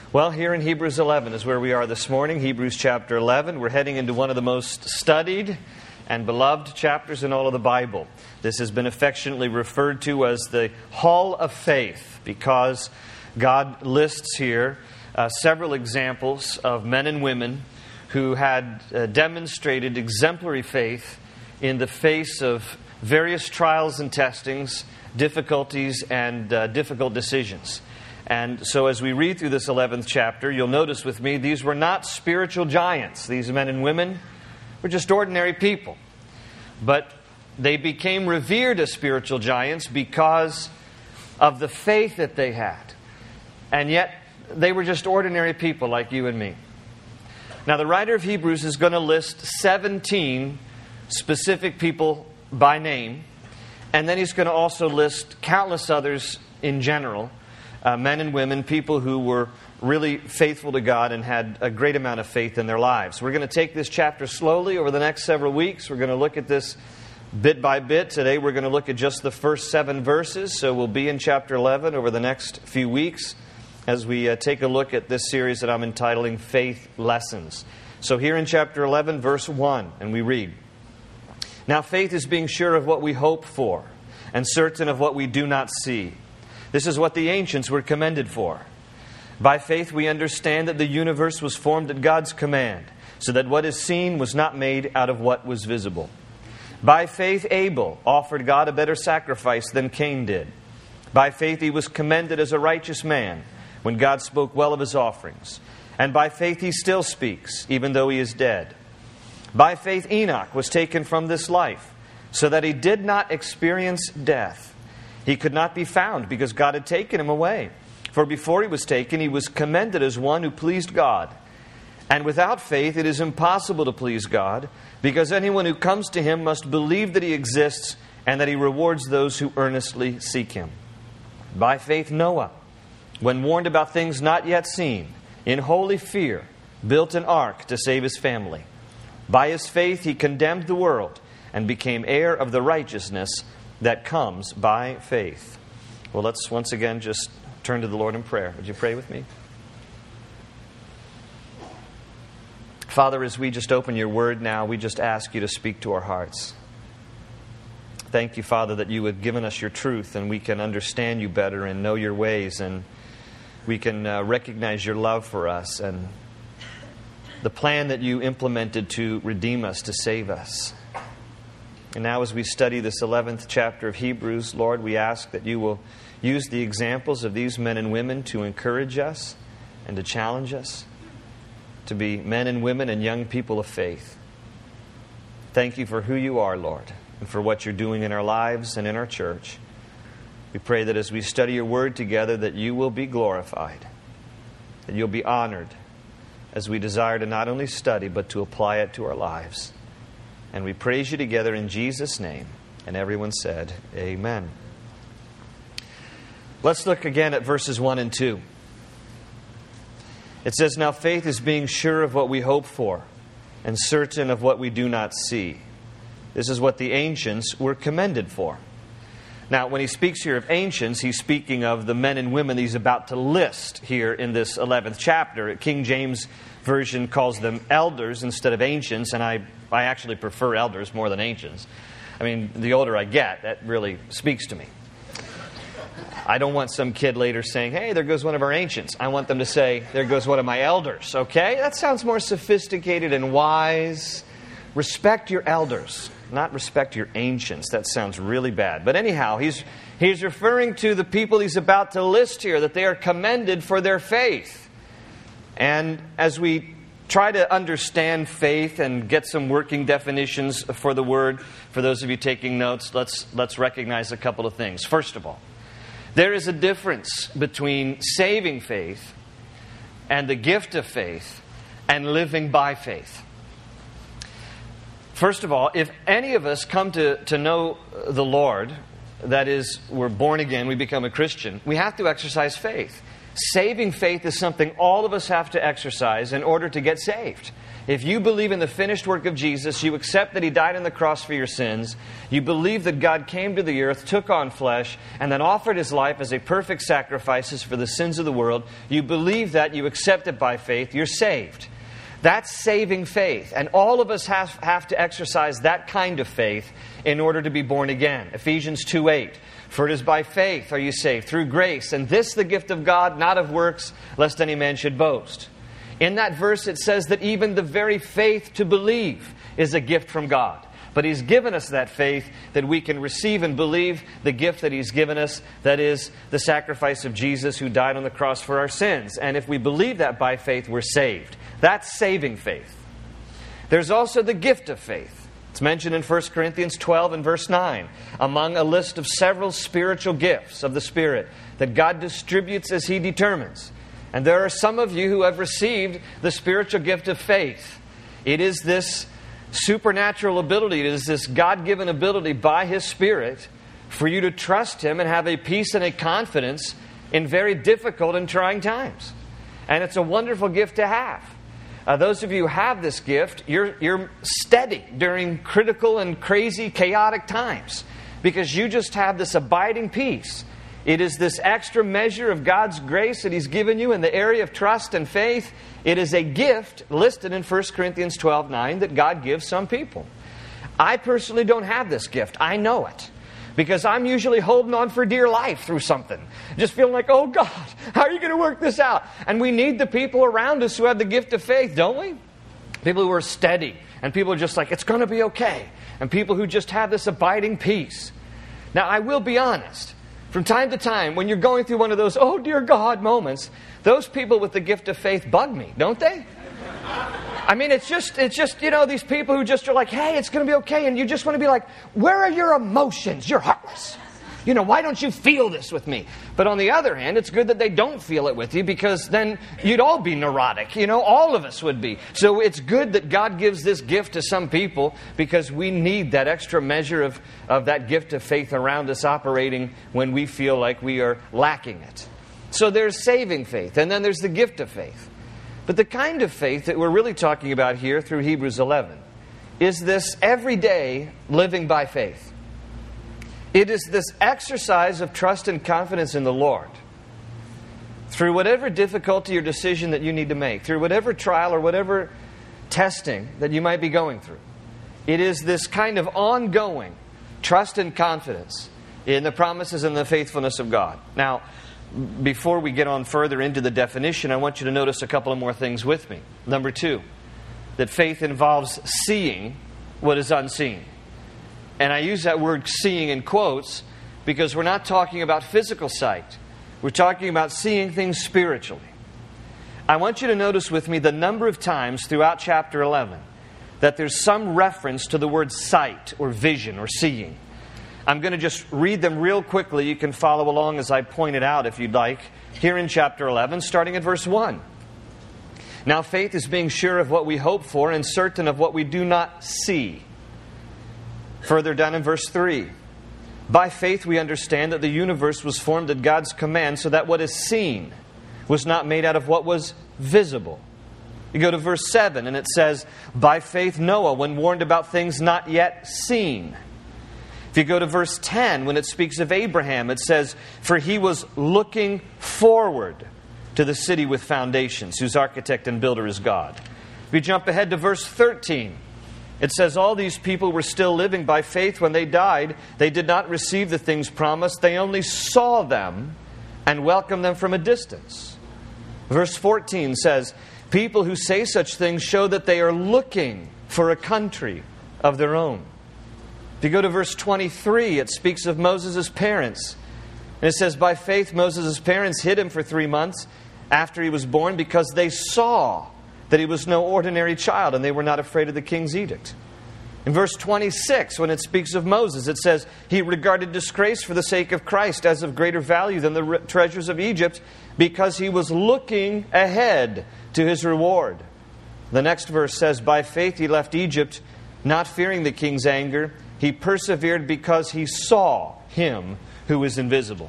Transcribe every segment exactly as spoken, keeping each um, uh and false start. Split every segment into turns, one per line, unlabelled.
Well, here in Hebrews eleven is where we are this morning, Hebrews chapter eleven. We're heading into one of the most studied and beloved chapters in all of the Bible. This has been affectionately referred to as the Hall of Faith because God lists here uh, several examples of men and women who had uh, demonstrated exemplary faith in the face of various trials and testings, difficulties, and uh, difficult decisions. And so as we read through this eleventh chapter, you'll notice with me, these were not spiritual giants. These men and women were just ordinary people. But they became revered as spiritual giants because of the faith that they had. And yet, they were just ordinary people like you and me. Now, the writer of Hebrews is going to list seventeen specific people by name. And then he's going to also list countless others in general. Uh, men and women, people who were really faithful to God and had a great amount of faith in their lives. We're going to take this chapter slowly over the next several weeks. We're going to look at this bit by bit. Today we're going to look at just the first seven verses. So we'll be in chapter eleven over the next few weeks as we uh, take a look at this series that I'm entitling Faith Lessons. So here in chapter eleven, verse one, and we read, "Now faith is being sure of what we hope for and certain of what we do not see. This is what the ancients were commended for. By faith we understand that the universe was formed at God's command, so that what is seen was not made out of what was visible. By faith Abel offered God a better sacrifice than Cain did. By faith he was commended as a righteous man when God spoke well of his offerings. And by faith he still speaks, even though he is dead. By faith Enoch was taken from this life, so that he did not experience death. He could not be found because God had taken him away. For before he was taken, he was commended as one who pleased God. And without faith, it is impossible to please God, because anyone who comes to him must believe that he exists and that he rewards those who earnestly seek him. By faith, Noah, when warned about things not yet seen, in holy fear, built an ark to save his family. By his faith, he condemned the world and became heir of the righteousness that comes by faith." Well, let's once again just turn to the Lord in prayer. Would you pray with me? Father, as we just open your word now, we just ask you to speak to our hearts. Thank you, Father, that you have given us your truth and we can understand you better and know your ways, and we can uh, recognize your love for us and the plan that you implemented to redeem us, to save us. And now as we study this eleventh chapter of Hebrews, Lord, we ask that you will use the examples of these men and women to encourage us and to challenge us to be men and women and young people of faith. Thank you for who you are, Lord, and for what you're doing in our lives and in our church. We pray that as we study your word together, that you will be glorified, that you'll be honored as we desire to not only study, but to apply it to our lives. And we praise you together in Jesus' name. And everyone said, amen. Let's look again at verses one and two. It says, "Now faith is being sure of what we hope for and certain of what we do not see. This is what the ancients were commended for." Now, when he speaks here of ancients, he's speaking of the men and women he's about to list here in this eleventh chapter. King James Version calls them elders instead of ancients, and I, I actually prefer elders more than ancients. I mean, the older I get, that really speaks to me. I don't want some kid later saying, "Hey, there goes one of our ancients." I want them to say, "There goes one of my elders." Okay? That sounds more sophisticated and wise. Respect your elders, not respect your ancients. That sounds really bad. But anyhow, he's, he's referring to the people he's about to list here, that they are commended for their faith. And as we try to understand faith and get some working definitions for the word, for those of you taking notes, let's, let's recognize a couple of things. First of all, there is a difference between saving faith and the gift of faith and living by faith. First of all, if any of us come to, to know the Lord, that is, we're born again, we become a Christian, we have to exercise faith. Saving faith is something all of us have to exercise in order to get saved. If you believe in the finished work of Jesus, you accept that He died on the cross for your sins, you believe that God came to the earth, took on flesh, and then offered His life as a perfect sacrifice for the sins of the world, you believe that, you accept it by faith, you're saved. That's saving faith. And all of us have, have to exercise that kind of faith in order to be born again. Ephesians two eight. For it is by faith are you saved, through grace, and this the gift of God, not of works, lest any man should boast. In that verse it says that even the very faith to believe is a gift from God. But He's given us that faith that we can receive and believe the gift that He's given us, that is the sacrifice of Jesus who died on the cross for our sins. And if we believe that by faith, we're saved. That's saving faith. There's also the gift of faith. It's mentioned in First Corinthians twelve and verse nine, among a list of several spiritual gifts of the Spirit that God distributes as He determines. And there are some of you who have received the spiritual gift of faith. It is this supernatural ability, it is this God-given ability by His Spirit for you to trust Him and have a peace and a confidence in very difficult and trying times. And it's a wonderful gift to have. Uh, those of you who have this gift, you're, you're steady during critical and crazy, chaotic times because you just have this abiding peace. It is this extra measure of God's grace that He's given you in the area of trust and faith. It is a gift listed in First Corinthians twelve nine that God gives some people. I personally don't have this gift. I know it. Because I'm usually holding on for dear life through something. Just feeling like, oh God, how are you going to work this out? And we need the people around us who have the gift of faith, don't we? People who are steady. And people are just like, it's going to be okay. And people who just have this abiding peace. Now, I will be honest. From time to time, when you're going through one of those, oh dear God moments, those people with the gift of faith bug me, don't they? I mean, it's just, it's just, you know, these people who just are like, hey, it's going to be okay. And you just want to be like, where are your emotions? You're heartless. You know, why don't you feel this with me? But on the other hand, it's good that they don't feel it with you because then you'd all be neurotic. You know, all of us would be. So it's good that God gives this gift to some people because we need that extra measure of, of that gift of faith around us operating when we feel like we are lacking it. So there's saving faith, and then there's the gift of faith. But the kind of faith that we're really talking about here through Hebrews eleven is this everyday living by faith. It is this exercise of trust and confidence in the Lord. Through whatever difficulty or decision that you need to make, through whatever trial or whatever testing that you might be going through, it is this kind of ongoing trust and confidence in the promises and the faithfulness of God. Now, before we get on further into the definition, I want you to notice a couple of more things with me. Number two, that faith involves seeing what is unseen. And I use that word seeing in quotes because we're not talking about physical sight. We're talking about seeing things spiritually. I want you to notice with me the number of times throughout chapter eleven that there's some reference to the word sight or vision or seeing. I'm going to just read them real quickly. You can follow along as I point it out if you'd like. Here in chapter eleven, starting at verse one. Now faith is being sure of what we hope for and certain of what we do not see. Further down in verse three. By faith we understand that the universe was formed at God's command so that what is seen was not made out of what was visible. You go to verse seven and it says, by faith Noah, when warned about things not yet seen. If you go to verse ten, when it speaks of Abraham, it says, for he was looking forward to the city with foundations, whose architect and builder is God. If you jump ahead to verse thirteen, it says, all these people were still living by faith when they died. They did not receive the things promised. They only saw them and welcomed them from a distance. Verse fourteen says, people who say such things show that they are looking for a country of their own. If you go to verse twenty-three, it speaks of Moses' parents. And it says, by faith Moses' parents hid him for three months after he was born because they saw that he was no ordinary child and they were not afraid of the king's edict. In verse twenty-six, when it speaks of Moses, it says, he regarded disgrace for the sake of Christ as of greater value than the treasures of Egypt because he was looking ahead to his reward. The next verse says, by faith he left Egypt, not fearing the king's anger. He persevered because he saw him who is invisible.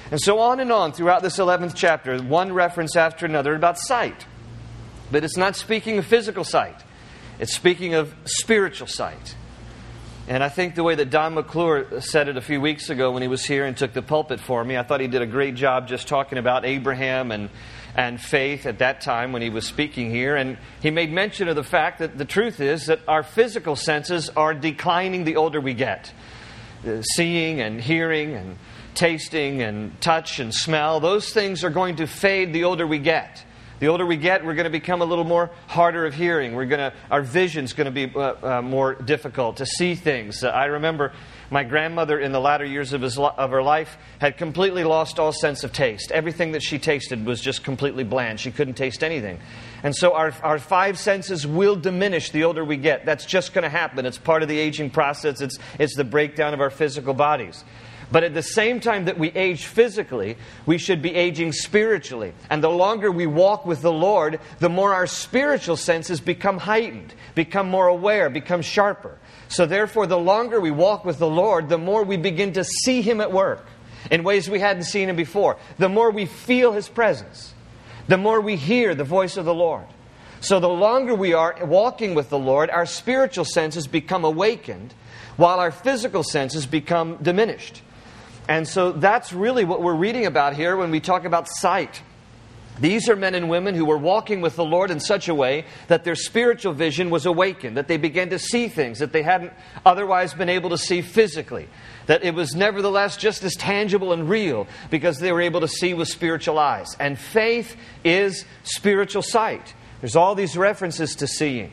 And so on and on throughout this eleventh chapter, one reference after another about sight. But it's not speaking of physical sight. It's speaking of spiritual sight. And I think the way that Don McClure said it a few weeks ago when he was here and took the pulpit for me, I thought he did a great job just talking about Abraham and, and faith at that time when he was speaking here. And he made mention of the fact that the truth is that our physical senses are declining the older we get. Uh, seeing and hearing and tasting and touch and smell, those things are going to fade the older we get. The older we get, we're going to become a little more harder of hearing. We're going to, our vision's going to be uh, uh, more difficult to see things. Uh, I remember my grandmother in the latter years of, his, of her life had completely lost all sense of taste. Everything that she tasted was just completely bland. She couldn't taste anything. And so our, our five senses will diminish the older we get. That's just going to happen. It's part of the aging process. It's, it's the breakdown of our physical bodies. But at the same time that we age physically, we should be aging spiritually. And the longer we walk with the Lord, the more our spiritual senses become heightened, become more aware, become sharper. So therefore, the longer we walk with the Lord, the more we begin to see Him at work in ways we hadn't seen Him before. The more we feel His presence, the more we hear the voice of the Lord. So the longer we are walking with the Lord, our spiritual senses become awakened, while our physical senses become diminished. And so that's really what we're reading about here when we talk about sight. These are men and women who were walking with the Lord in such a way that their spiritual vision was awakened, that they began to see things that they hadn't otherwise been able to see physically, that it was nevertheless just as tangible and real because they were able to see with spiritual eyes. And faith is spiritual sight. There's all these references to seeing.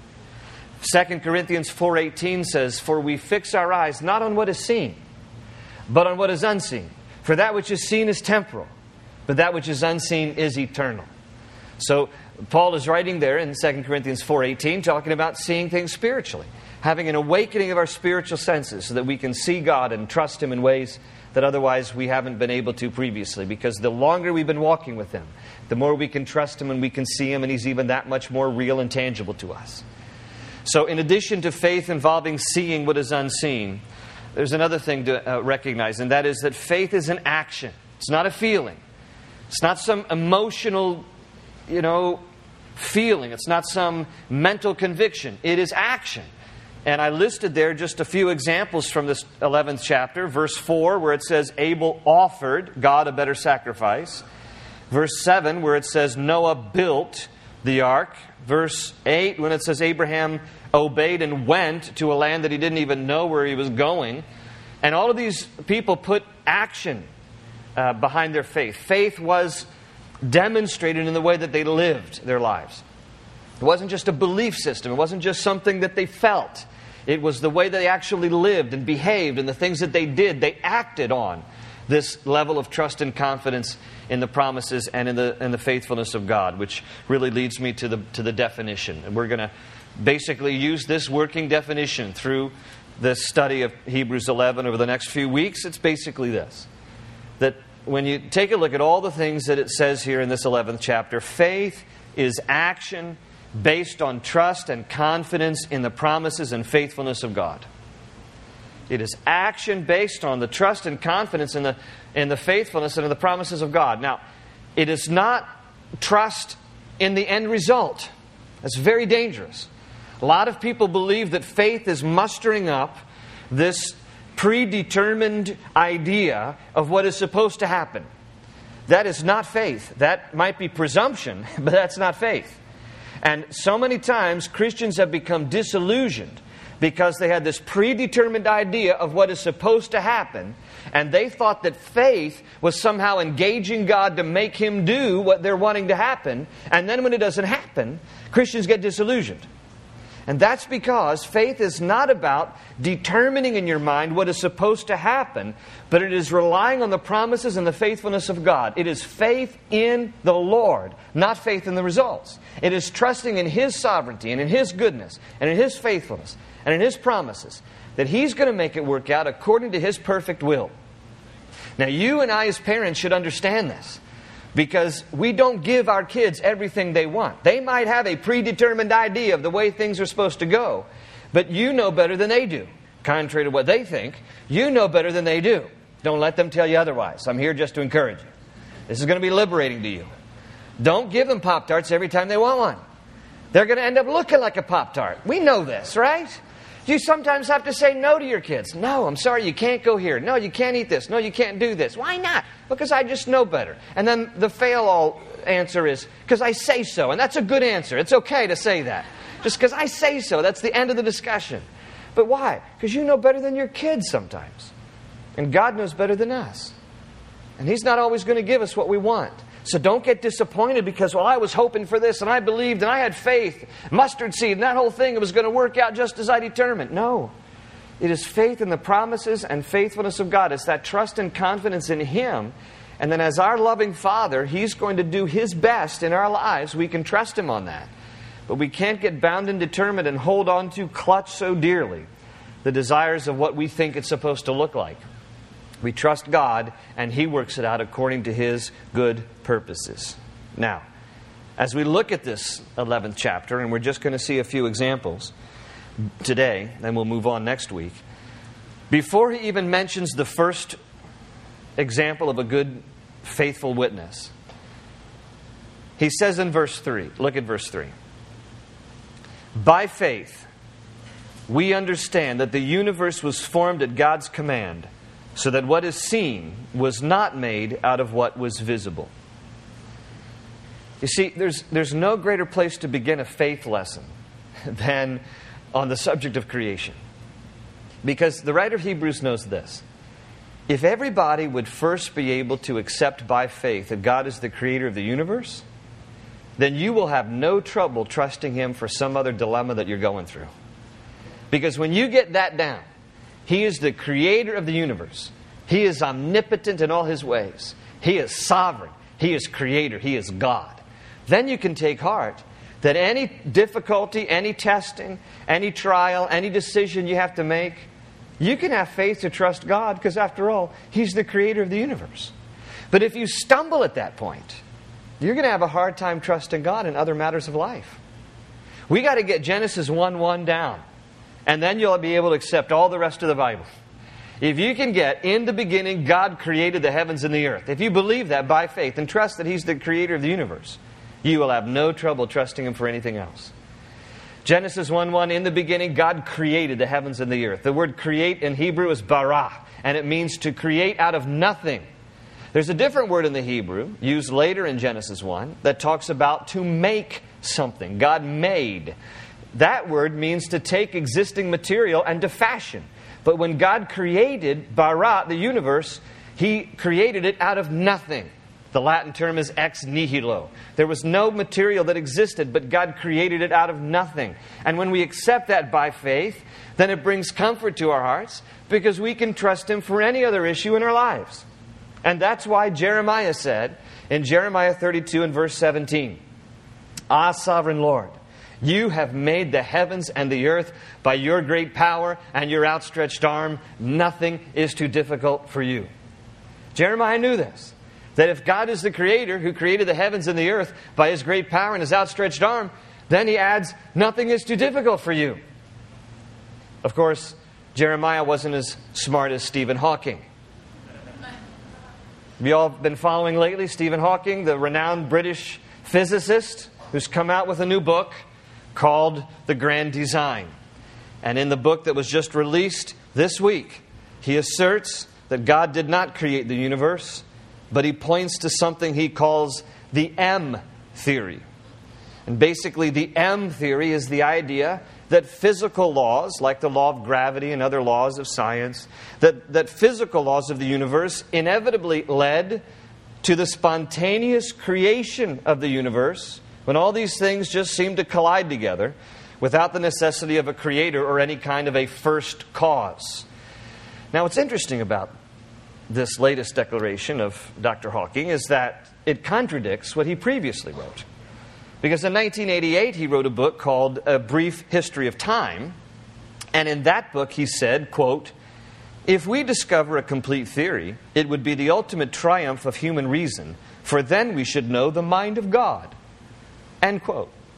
Second Corinthians four eighteen says, "For we fix our eyes not on what is seen, but on what is unseen. For that which is seen is temporal, but that which is unseen is eternal." So Paul is writing there in Second Corinthians four eighteen, talking about seeing things spiritually, having an awakening of our spiritual senses so that we can see God and trust Him in ways that otherwise we haven't been able to previously. Because the longer we've been walking with Him, the more we can trust Him and we can see Him, and He's even that much more real and tangible to us. So in addition to faith involving seeing what is unseen, there's another thing to uh, recognize, and that is that faith is an action. It's not a feeling. It's not some emotional, you know, feeling. It's not some mental conviction. It is action. And I listed there just a few examples from this eleventh chapter. Verse four, where it says Abel offered God a better sacrifice. Verse seven, where it says Noah built the ark. Verse eight, when it says Abraham obeyed and went to a land that he didn't even know where he was going. And all of these people put action uh, behind their faith. Faith was demonstrated in the way that they lived their lives. It wasn't just a belief system. It wasn't just something that they felt. It was the way they actually lived and behaved, and the things that they did. They acted on this level of trust and confidence in the promises and in the in the faithfulness of God, which really leads me to the to the definition. And we're going to basically use this working definition through this study of Hebrews eleven over the next few weeks. It's basically this: that when you take a look at all the things that it says here in this eleventh chapter, faith is action based on trust and confidence in the promises and faithfulness of God. It is action based on the trust and confidence in the in the faithfulness and in the promises of God. Now, it is not trust in the end result. That's very dangerous. A lot of people believe that faith is mustering up this predetermined idea of what is supposed to happen. That is not faith. That might be presumption, but that's not faith. And so many times Christians have become disillusioned because they had this predetermined idea of what is supposed to happen, and they thought that faith was somehow engaging God to make Him do what they're wanting to happen, and then when it doesn't happen, Christians get disillusioned. And that's because faith is not about determining in your mind what is supposed to happen, but it is relying on the promises and the faithfulness of God. It is faith in the Lord, not faith in the results. It is trusting in His sovereignty and in His goodness and in His faithfulness and in His promises that He's going to make it work out according to His perfect will. Now, you and I as parents should understand this, because we don't give our kids everything they want. They might have a predetermined idea of the way things are supposed to go, but you know better than they do. Contrary to what they think, you know better than they do. Don't let them tell you otherwise. I'm here just to encourage you. This is going to be liberating to you. Don't give them Pop-Tarts every time they want one. They're going to end up looking like a Pop-Tart. We know this, right? You sometimes have to say no to your kids. No, I'm sorry, you can't go here. No, you can't eat this. No, you can't do this. Why not? Because I just know better. And then the fail-all answer is, because I say so. And that's a good answer. It's okay to say that. Just because I say so. That's the end of the discussion. But why? Because you know better than your kids sometimes. And God knows better than us. And He's not always going to give us what we want. So don't get disappointed because, well, I was hoping for this and I believed and I had faith, mustard seed, and that whole thing, it was going to work out just as I determined. No. It is faith in the promises and faithfulness of God. It's that trust and confidence in Him. And then as our loving Father, He's going to do His best in our lives. We can trust Him on that. But we can't get bound and determined and hold on to, clutch so dearly the desires of what we think it's supposed to look like. We trust God, and He works it out according to His good purposes. Now, as we look at this eleventh chapter, and we're just going to see a few examples today, and we'll move on next week. Before he even mentions the first example of a good, faithful witness, he says in verse three, look at verse three. By faith, we understand that the universe was formed at God's command, so that what is seen was not made out of what was visible. You see, there's, there's no greater place to begin a faith lesson than on the subject of creation. Because the writer of Hebrews knows this. If everybody would first be able to accept by faith that God is the creator of the universe, then you will have no trouble trusting Him for some other dilemma that you're going through. Because when you get that down, He is the creator of the universe. He is omnipotent in all His ways. He is sovereign. He is creator. He is God. Then you can take heart that any difficulty, any testing, any trial, any decision you have to make, you can have faith to trust God because after all, He's the creator of the universe. But if you stumble at that point, you're going to have a hard time trusting God in other matters of life. We got to get Genesis one one down. And then you'll be able to accept all the rest of the Bible. If you can get, in the beginning, God created the heavens and the earth. If you believe that by faith and trust that He's the creator of the universe, you will have no trouble trusting Him for anything else. Genesis one one, in the beginning, God created the heavens and the earth. The word create in Hebrew is bara, and it means to create out of nothing. There's a different word in the Hebrew, used later in Genesis one, that talks about to make something. God made. That word means to take existing material and to fashion. But when God created bara, the universe, He created it out of nothing. The Latin term is ex nihilo. There was no material that existed, but God created it out of nothing. And when we accept that by faith, then it brings comfort to our hearts because we can trust Him for any other issue in our lives. And that's why Jeremiah said in Jeremiah thirty-two and verse seventeen, Ah, sovereign Lord, You have made the heavens and the earth by Your great power and Your outstretched arm. Nothing is too difficult for You. Jeremiah knew this. That if God is the creator who created the heavens and the earth by His great power and His outstretched arm, then he adds, nothing is too difficult for you. Of course, Jeremiah wasn't as smart as Stephen Hawking. Have you all been following lately Stephen Hawking, the renowned British physicist who's come out with a new book called The Grand Design. And in the book that was just released this week, he asserts that God did not create the universe, but he points to something he calls the M theory. And basically the M theory is the idea that physical laws, like the law of gravity and other laws of science, that, that physical laws of the universe inevitably led to the spontaneous creation of the universe, when all these things just seem to collide together without the necessity of a creator or any kind of a first cause. Now, what's interesting about this latest declaration of Doctor Hawking is that it contradicts what he previously wrote. Because in nineteen eighty-eight, he wrote a book called A Brief History of Time. And in that book, he said, quote, "If we discover a complete theory, it would be the ultimate triumph of human reason, for then we should know the mind of God." End quote.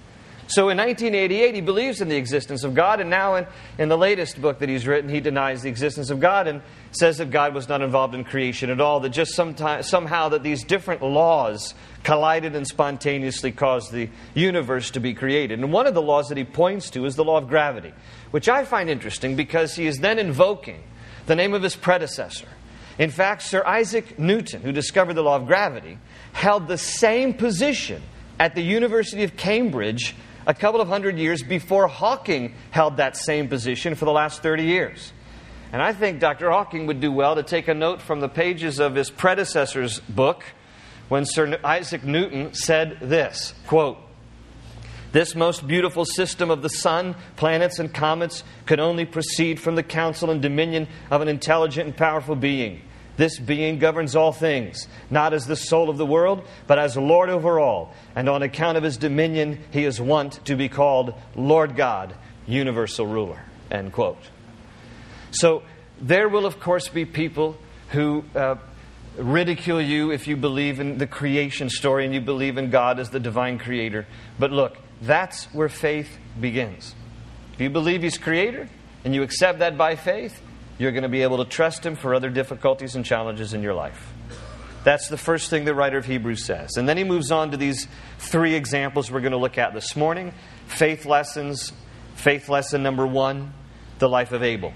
So in nineteen eighty-eight, he believes in the existence of God, and now in, in the latest book that he's written, he denies the existence of God and says that God was not involved in creation at all, that just sometime, somehow that these different laws collided and spontaneously caused the universe to be created. And one of the laws that he points to is the law of gravity, which I find interesting because he is then invoking the name of his predecessor. In fact, Sir Isaac Newton, who discovered the law of gravity, held the same position at the University of Cambridge a couple of hundred years before Hawking held that same position for the last thirty years. And I think Doctor Hawking would do well to take a note from the pages of his predecessor's book when Sir Isaac Newton said this, quote, "This most beautiful system of the sun, planets, and comets could only proceed from the counsel and dominion of an intelligent and powerful being. This being governs all things, not as the soul of the world, but as Lord over all. And on account of his dominion, he is wont to be called Lord God, universal ruler." End quote. So there will, of course, be people who uh, ridicule you if you believe in the creation story and you believe in God as the divine creator. But look, that's where faith begins. If you believe he's creator and you accept that by faith, you're going to be able to trust him for other difficulties and challenges in your life. That's the first thing the writer of Hebrews says. And then he moves on to these three examples we're going to look at this morning. Faith lessons. Faith lesson number one, the life of Abel.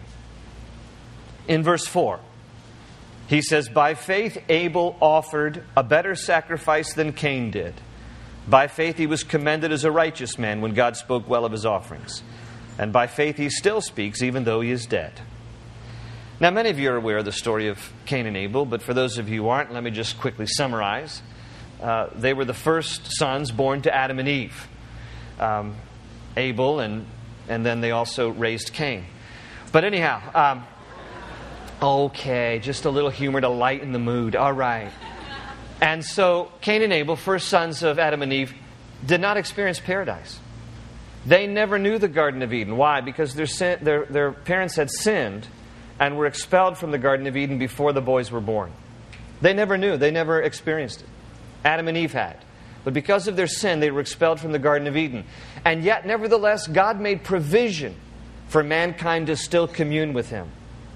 In verse four, he says, "By faith Abel offered a better sacrifice than Cain did. By faith he was commended as a righteous man when God spoke well of his offerings. And by faith he still speaks even though he is dead." Now, many of you are aware of the story of Cain and Abel, but for those of you who aren't, let me just quickly summarize. Uh, they were the first sons born to Adam and Eve. Um, Abel, and, and then they also raised Cain. But anyhow, um, okay, just a little humor to lighten the mood. All right. And so Cain and Abel, first sons of Adam and Eve, did not experience paradise. They never knew the Garden of Eden. Why? Because their, sin, their, their parents had sinned and were expelled from the Garden of Eden before the boys were born. They never knew. They never experienced it. Adam and Eve had. But because of their sin, they were expelled from the Garden of Eden. And yet, nevertheless, God made provision for mankind to still commune with him.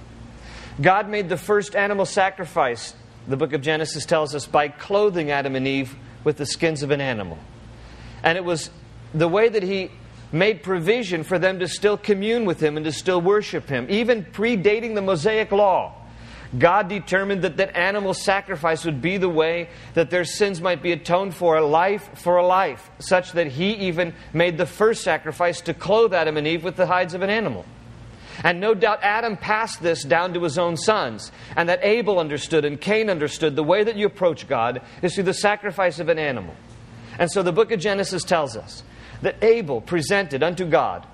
God made the first animal sacrifice, the book of Genesis tells us, by clothing Adam and Eve with the skins of an animal. And it was the way that he made provision for them to still commune with him and to still worship him. Even predating the Mosaic law, God determined that that animal sacrifice would be the way that their sins might be atoned for, a life for a life, such that he even made the first sacrifice to clothe Adam and Eve with the hides of an animal. And no doubt Adam passed this down to his own sons, and that Abel understood and Cain understood the way that you approach God is through the sacrifice of an animal. And so the book of Genesis tells us that Abel presented unto God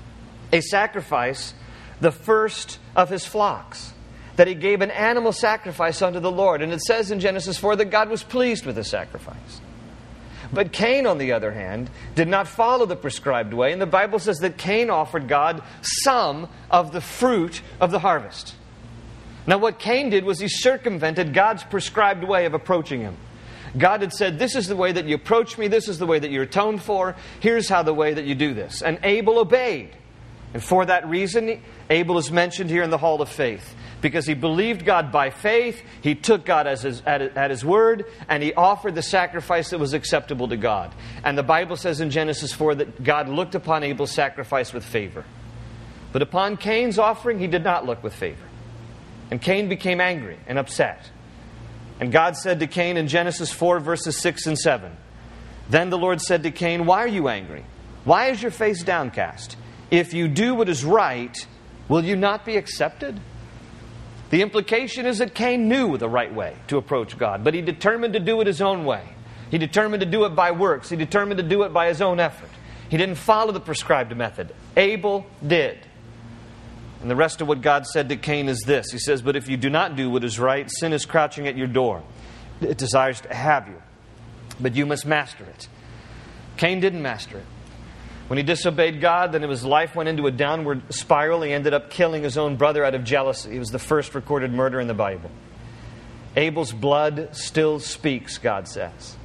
a sacrifice, the first of his flocks, that he gave an animal sacrifice unto the Lord. And it says in Genesis four that God was pleased with the sacrifice. But Cain, on the other hand, did not follow the prescribed way. And the Bible says that Cain offered God some of the fruit of the harvest. Now what Cain did was he circumvented God's prescribed way of approaching him. God had said, this is the way that you approach me, this is the way that you're atoned for, here's how the way that you do this. And Abel obeyed. And for that reason, Abel is mentioned here in the Hall of Faith. Because he believed God by faith, he took God as his, at, at his word, and he offered the sacrifice that was acceptable to God. And the Bible says in Genesis four that God looked upon Abel's sacrifice with favor. But upon Cain's offering, he did not look with favor. And Cain became angry and upset. And God said to Cain in Genesis four, verses six and seven, "Then the Lord said to Cain, why are you angry? Why is your face downcast? If you do what is right, will you not be accepted?" The implication is that Cain knew the right way to approach God, but he determined to do it his own way. He determined to do it by works. He determined to do it by his own effort. He didn't follow the prescribed method. Abel did. And the rest of what God said to Cain is this. He says, "But if you do not do what is right, sin is crouching at your door. It desires to have you, but you must master it." Cain didn't master it. When he disobeyed God, then his life went into a downward spiral. He ended up killing his own brother out of jealousy. He was the first recorded murder in the Bible. Abel's blood still speaks, God says.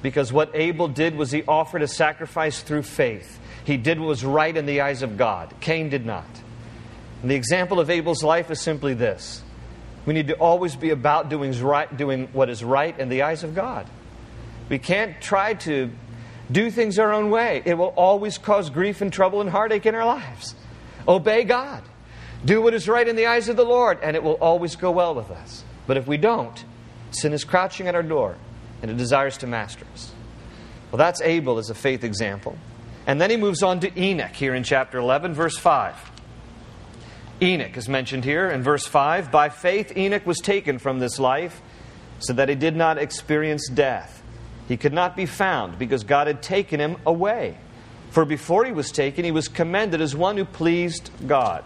because what Abel did was he offered a sacrifice through faith. He did what was right in the eyes of God. Cain did not. And the example of Abel's life is simply this. We need to always be about doing right, doing what is right in the eyes of God. We can't try to do things our own way. It will always cause grief and trouble and heartache in our lives. Obey God. Do what is right in the eyes of the Lord, and it will always go well with us. But if we don't, sin is crouching at our door, and it desires to master us. Well, that's Abel as a faith example. And then he moves on to Enoch here in chapter eleven, verse five. Enoch is mentioned here in verse five. By faith Enoch was taken from this life so that he did not experience death. He could not be found because God had taken him away. For before he was taken, he was commended as one who pleased God.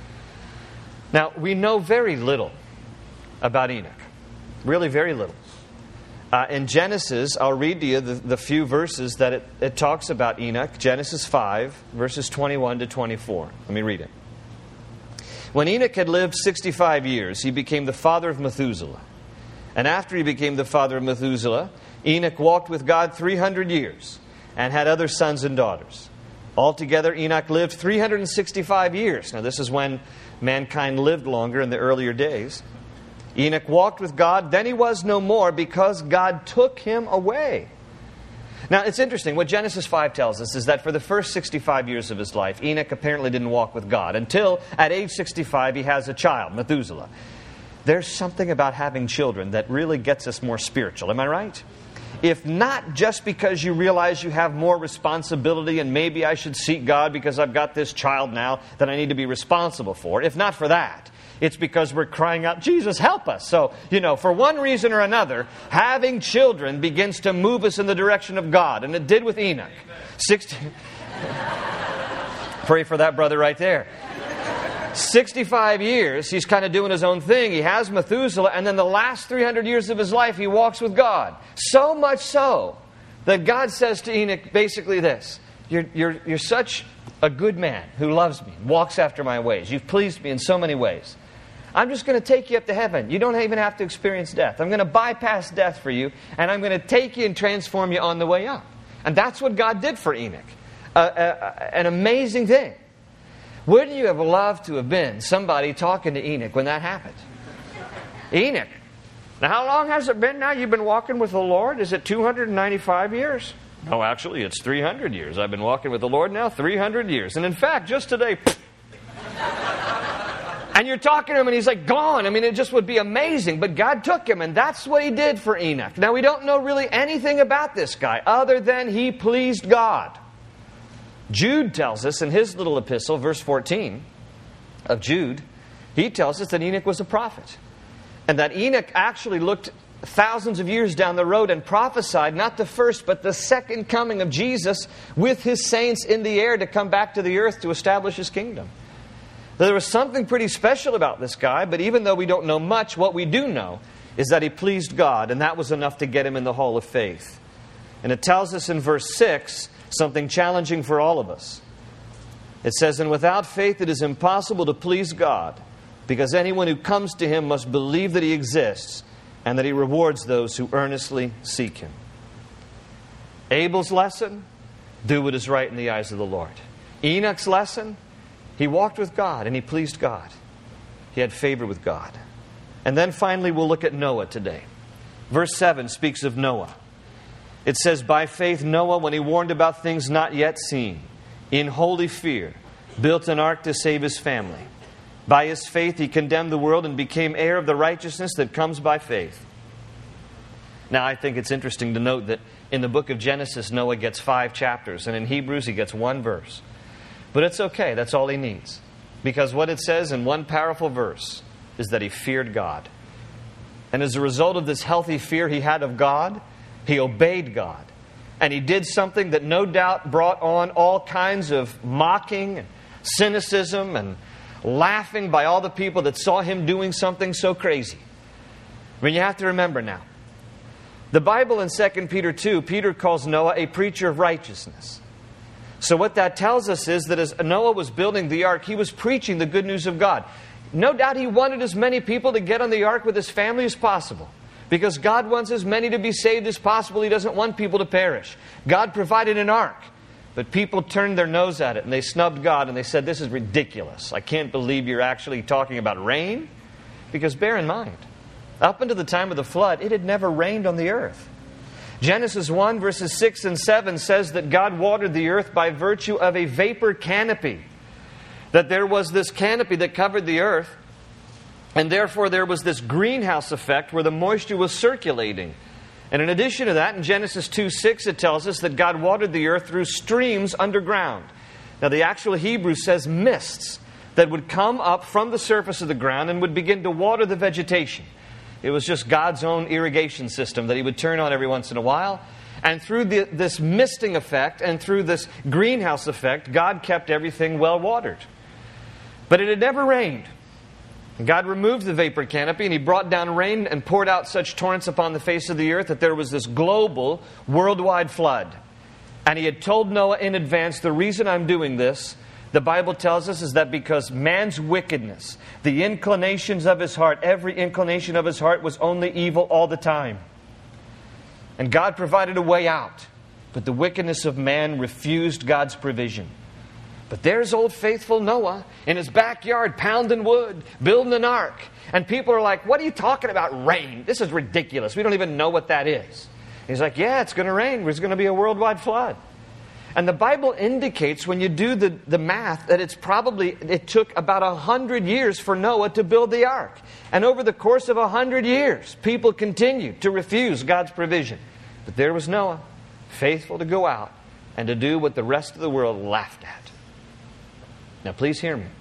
Now, we know very little about Enoch. Really very little. Uh, in Genesis, I'll read to you the, the few verses that it, it talks about Enoch. Genesis five, verses twenty-one to twenty-four. Let me read it. When Enoch had lived sixty-five years, he became the father of Methuselah. And after he became the father of Methuselah, Enoch walked with God three hundred years and had other sons and daughters. Altogether, Enoch lived three hundred sixty-five years. Now, this is when mankind lived longer in the earlier days. Enoch walked with God, then he was no more because God took him away. Now, it's interesting. What Genesis five tells us is that for the first sixty-five years of his life, Enoch apparently didn't walk with God until at age sixty-five he has a child, Methuselah. There's something about having children that really gets us more spiritual. Am I right? If not just because you realize you have more responsibility and maybe I should seek God because I've got this child now that I need to be responsible for. If not for that, it's because we're crying out, Jesus, help us. So, you know, for one reason or another, having children begins to move us in the direction of God. And it did with Enoch. sixty Pray for that brother right there. sixty-five years, he's kind of doing his own thing. He has Methuselah, and then the last three hundred years of his life, he walks with God. So much so that God says to Enoch basically this: You're, you're, you're such a good man who loves me, walks after my ways. You've pleased me in so many ways. I'm just going to take you up to heaven. You don't even have to experience death. I'm going to bypass death for you, and I'm going to take you and transform you on the way up. And that's what God did for Enoch. Uh, uh, an amazing thing. Wouldn't you have loved to have been somebody talking to Enoch when that happened? Enoch, now how long has it been now you've been walking with the Lord? Is it two hundred ninety-five years? No, actually it's three hundred years. I've been walking with the Lord now three hundred years. And in fact, just today... And you're talking to him and he's like gone. I mean, it just would be amazing. But God took him, and that's what he did for Enoch. Now, we don't know really anything about this guy other than he pleased God. Jude tells us in his little epistle, verse fourteen of Jude, he tells us that Enoch was a prophet. And that Enoch actually looked thousands of years down the road and prophesied not the first but the second coming of Jesus with his saints in the air to come back to the earth to establish his kingdom. There was something pretty special about this guy, but even though we don't know much, what we do know is that he pleased God, and that was enough to get him in the hall of faith. And it tells us in verse six something challenging for all of us. It says, "And without faith it is impossible to please God, because anyone who comes to Him must believe that He exists and that He rewards those who earnestly seek Him." Abel's lesson, do what is right in the eyes of the Lord. Enoch's lesson, he walked with God and he pleased God. He had favor with God. And then finally we'll look at Noah today. Verse seven speaks of Noah. It says, "By faith Noah, when he warned about things not yet seen, in holy fear, built an ark to save his family. By his faith he condemned the world and became heir of the righteousness that comes by faith." Now, I think it's interesting to note that in the book of Genesis, Noah gets five chapters, and in Hebrews he gets one verse. But it's okay, that's all he needs. Because what it says in one powerful verse is that he feared God. And as a result of this healthy fear he had of God, he obeyed God. And he did something that no doubt brought on all kinds of mocking and cynicism and laughing by all the people that saw him doing something so crazy. I mean, you have to remember now, the Bible in Second Peter two, Peter calls Noah a preacher of righteousness. So what that tells us is that as Noah was building the ark, he was preaching the good news of God. No doubt he wanted as many people to get on the ark with his family as possible, Because God wants as many to be saved as possible. He doesn't want people to perish. God provided an ark. But people turned their nose at it and they snubbed God and they said, this is ridiculous. I can't believe you're actually talking about rain. Because bear in mind, up until the time of the flood, it had never rained on the earth. Genesis one verses six and seven says that God watered the earth by virtue of a vapor canopy. That there was this canopy that covered the earth, and therefore there was this greenhouse effect where the moisture was circulating. And in addition to that, in Genesis two six, it tells us that God watered the earth through streams underground. Now the actual Hebrew says mists that would come up from the surface of the ground and would begin to water the vegetation. It was just God's own irrigation system that He would turn on every once in a while. And through the, this misting effect and through this greenhouse effect, God kept everything well watered. But it had never rained. God removed the vapor canopy and He brought down rain and poured out such torrents upon the face of the earth that there was this global, worldwide flood. And He had told Noah in advance, the reason I'm doing this, the Bible tells us, is that because man's wickedness, the inclinations of his heart, every inclination of his heart was only evil all the time. And God provided a way out. But the wickedness of man refused God's provision. But there's old faithful Noah in his backyard pounding wood, building an ark. And people are like, what are you talking about, rain? This is ridiculous. We don't even know what that is. He's like, yeah, it's going to rain. There's going to be a worldwide flood. And the Bible indicates, when you do the, the math, that it's probably, it took about a hundred years for Noah to build the ark. And over the course of a hundred years, people continued to refuse God's provision. But there was Noah, faithful to go out and to do what the rest of the world laughed at. Now please hear me.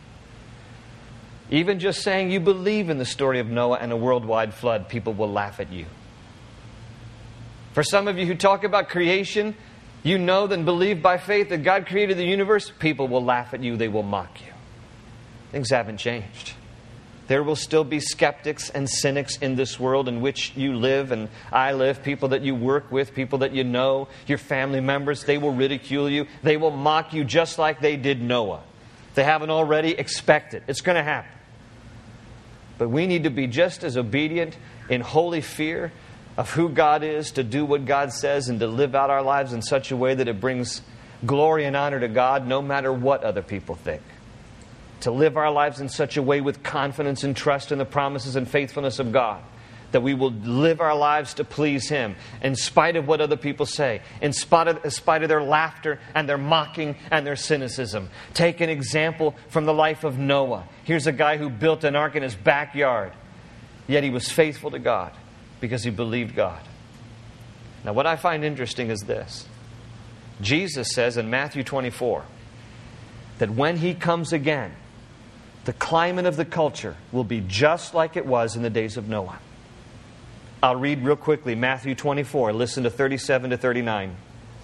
Even just saying you believe in the story of Noah and a worldwide flood, people will laugh at you. For some of you who talk about creation, you know and believe by faith that God created the universe, people will laugh at you, they will mock you. Things haven't changed. There will still be skeptics and cynics in this world in which you live and I live, people that you work with, people that you know, your family members. They will ridicule you. They will mock you just like they did Noah. They haven't already, expect it. It's going to happen. But we need to be just as obedient in holy fear of who God is, to do what God says and to live out our lives in such a way that it brings glory and honor to God no matter what other people think. To live our lives in such a way with confidence and trust in the promises and faithfulness of God, that we will live our lives to please Him in spite of what other people say, in spite of, in spite of their laughter and their mocking and their cynicism. Take an example from the life of Noah. Here's a guy who built an ark in his backyard, yet he was faithful to God because he believed God. Now what I find interesting is this. Jesus says in Matthew twenty-four that when He comes again, the climate of the culture will be just like it was in the days of Noah. I'll read real quickly Matthew twenty-four. Listen to thirty-seven to thirty-nine.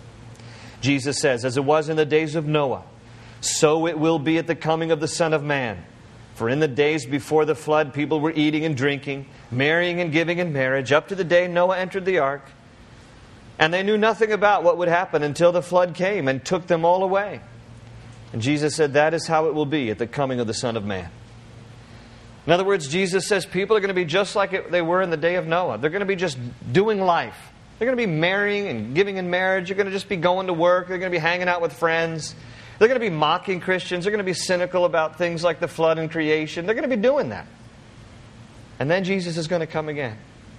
Jesus says, as it was in the days of Noah, so it will be at the coming of the Son of Man. For in the days before the flood, people were eating and drinking, marrying and giving in marriage, up to the day Noah entered the ark. And they knew nothing about what would happen until the flood came and took them all away. And Jesus said, that is how it will be at the coming of the Son of Man. In other words, Jesus says people are going to be just like it, they were in the day of Noah. They're going to be just doing life. They're going to be marrying and giving in marriage. They're going to just be going to work. They're going to be hanging out with friends. They're going to be mocking Christians. They're going to be cynical about things like the flood and creation. They're going to be doing that. And then Jesus is going to come again.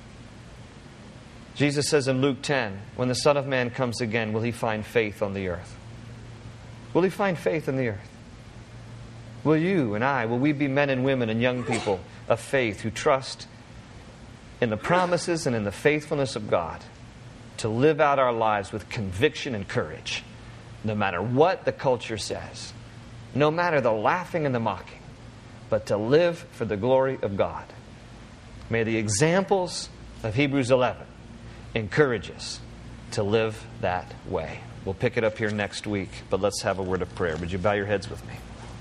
Jesus says in Luke ten, when the Son of Man comes again, will He find faith on the earth? Will He find faith in the earth? Will you and I, will we be men and women and young people of faith who trust in the promises and in the faithfulness of God to live out our lives with conviction and courage, no matter what the culture says, no matter the laughing and the mocking, but to live for the glory of God? May the examples of Hebrews eleven encourage us to live that way. We'll pick it up here next week, but let's have a word of prayer. Would you bow your heads with me?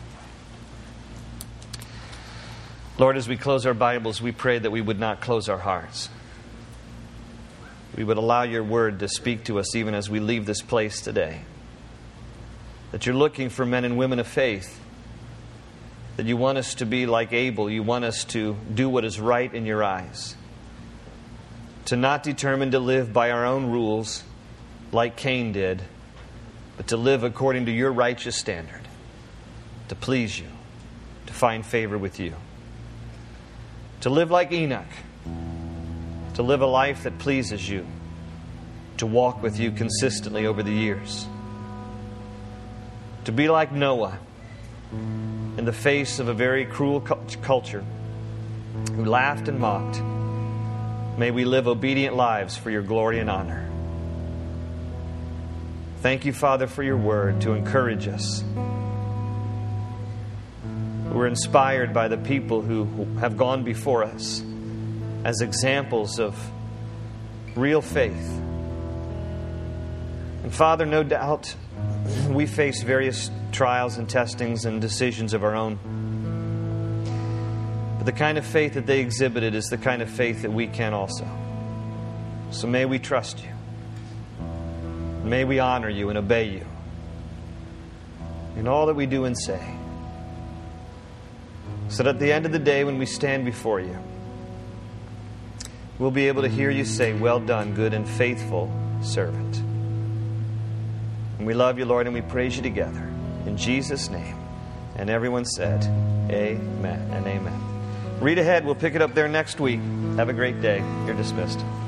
Lord, as we close our Bibles, we pray that we would not close our hearts. We would allow Your Word to speak to us even as we leave this place today. That You're looking for men and women of faith. That You want us to be like Abel. You want us to do what is right in Your eyes. to not determine to live by our own rules like Cain did, but to live according to your righteous standard, to please you, to find favor with you. To live like Enoch, to live a life that pleases you, to walk with you consistently over the years. To be like Noah, in the face of a very cruel culture, who laughed and mocked. May we live obedient lives for your glory and honor. Thank you, Father, for your word to encourage us. We're inspired by the people who have gone before us as examples of real faith. And Father, no doubt we face various trials and testings and decisions of our own. But the kind of faith that they exhibited is the kind of faith that we can also. So may we trust you. May we honor you and obey you in all that we do and say. So that at the end of the day, when we stand before you, we'll be able to hear you say, "Well done, good and faithful servant." And we love you, Lord, and we praise you together. In Jesus' name. And everyone said, amen and amen. Read ahead. We'll pick it up there next week. Have a great day. You're dismissed.